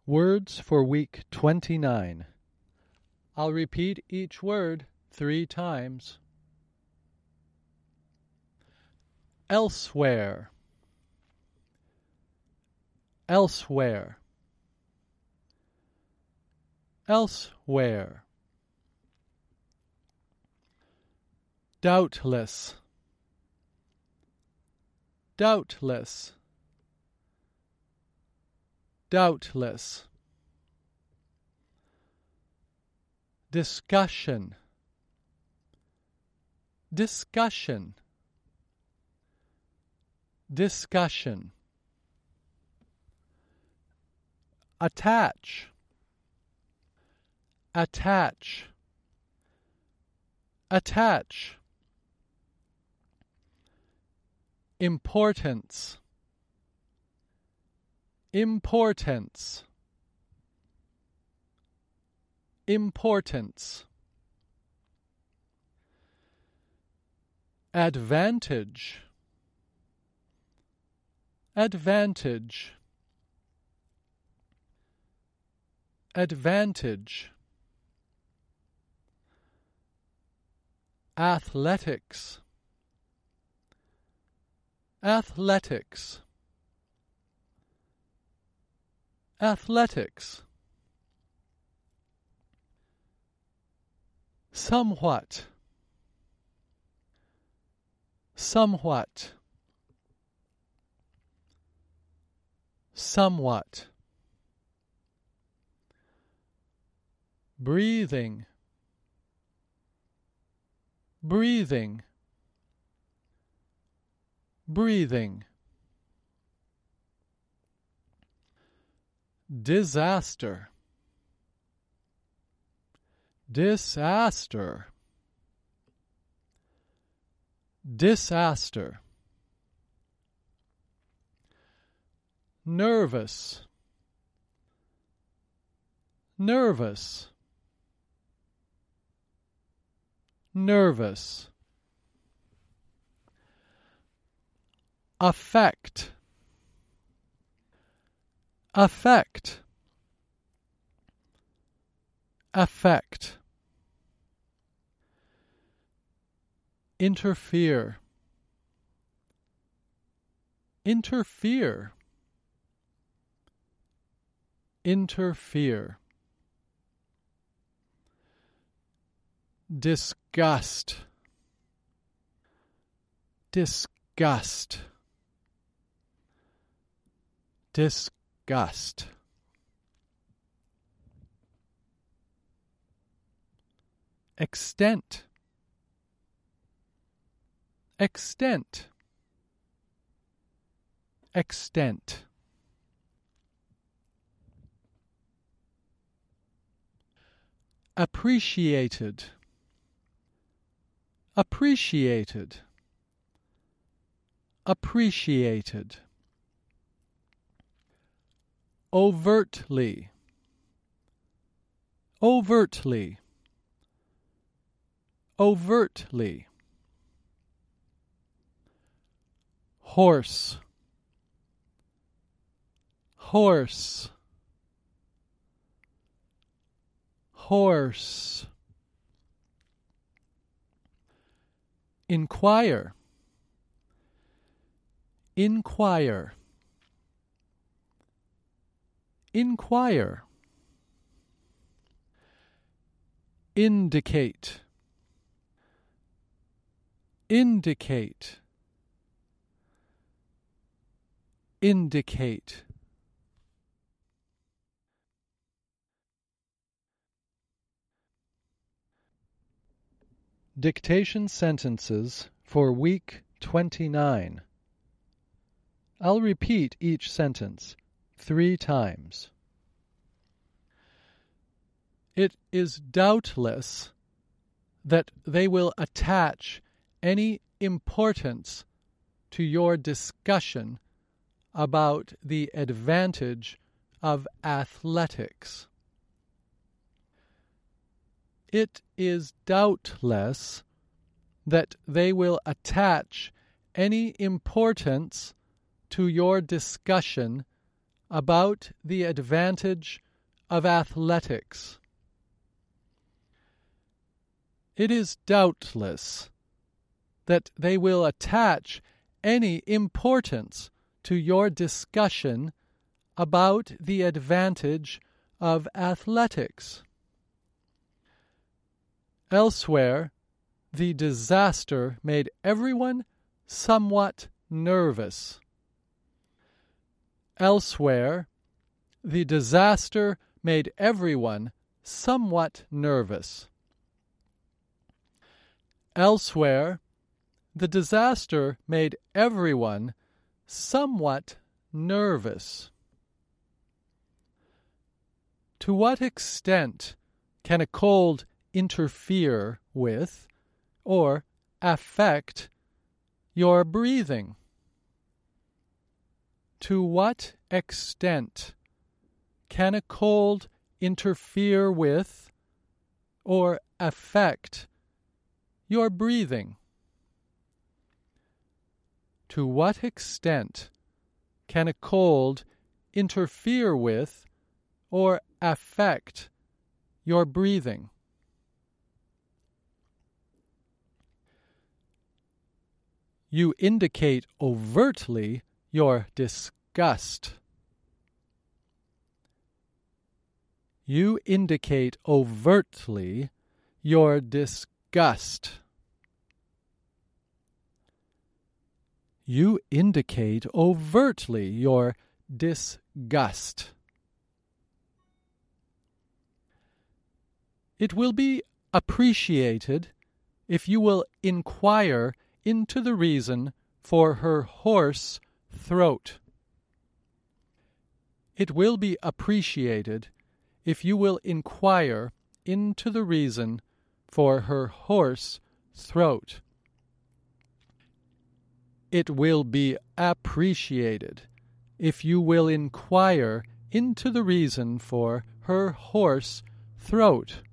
Words for week 29. I'll repeat each word 3 times. Elsewhere. Elsewhere. Elsewhere. Doubtless. Doubtless. Doubtless. Discussion. Discussion. Discussion. Attach. Attach. Attach. Importance. Importance. Importance. Advantage. Advantage. Advantage. Athletics. Athletics. Athletics. Somewhat. Somewhat. Somewhat. Breathing. Breathing. Breathing. Disaster. Disaster. Disaster. Nervous. Nervous. Nervous. Affect. Affect. Affect. Interfere. Interfere. Interfere. Disgust. Disgust. Disgust. Extent. Extent. Extent. Appreciated. Appreciated. Appreciated. Overtly. Overtly. Overtly. Horse. Horse. Horse. Inquire. Inquire. Inquire. Indicate. Indicate. Indicate. Dictation sentences for week 29. I'll repeat each sentence 3 times. It is doubtless that they will attach any importance to your discussion about the advantage of athletics. It is doubtless that they will attach any importance to your discussion about the advantage of athletics. It is doubtless that they will attach any importance to your discussion about the advantage of athletics. Elsewhere, the disaster made everyone somewhat nervous. Elsewhere, the disaster made everyone somewhat nervous. Elsewhere, the disaster made everyone somewhat nervous. To what extent can a cold interfere with or affect your breathing? To what extent can a cold interfere with or affect your breathing? To what extent can a cold interfere with or affect your breathing? You indicate overtly your disgust. You indicate overtly your disgust. You indicate overtly your disgust. It will be appreciated if you will inquire into the reason for her hoarse throat. It will be appreciated if you will inquire into the reason for her hoarse throat. It will be appreciated if you will inquire into the reason for her hoarse throat.